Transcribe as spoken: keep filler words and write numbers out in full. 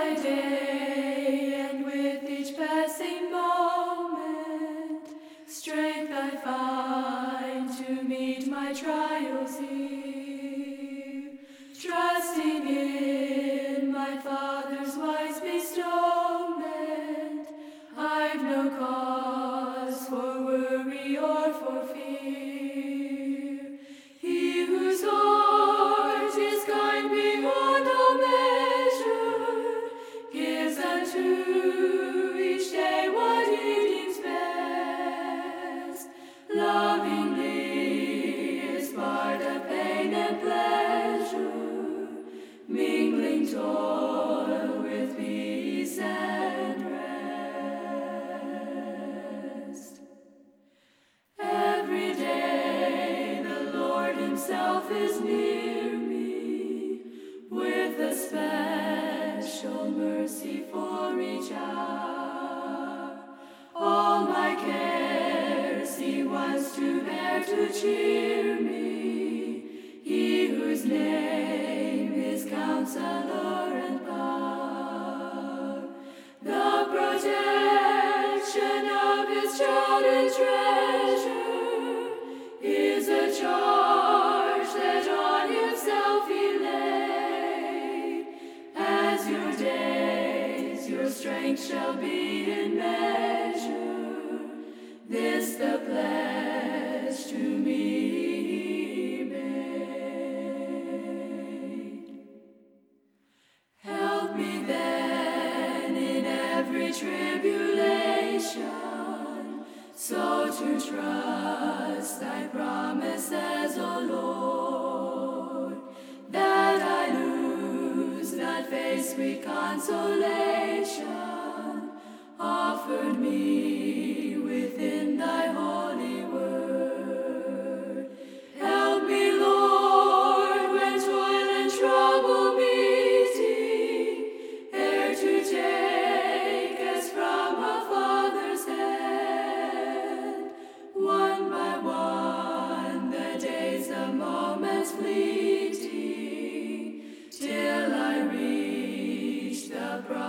by day, and with each passing moment, strength I find to meet my trials here. Trusting in my Father's wise bestowment, I've no cause for worry or for fear. He whose heart is kind beyond all measure gives unto each day what he deems best. Lovingly is part of pain and pleasure, mingling toil with peace and rest. Every day the Lord himself is near me, with a special mercy for each hour. All my cares he wants to bear to cheer me, he whose name is Counselor and Power. The protection of his child and treasure is a charge that on himself he laid. As your days, your strength shall be in measure, this the pledge to me he made. Help me then in every tribulation, so to trust thy promises, O Lord, that I lose not faith's sweet consolation offered me within thy holy word. Help me, Lord, when toil and trouble meeting, ere to take as from a father's hand, one by one the days, the moments fleeting, till I reach the promise.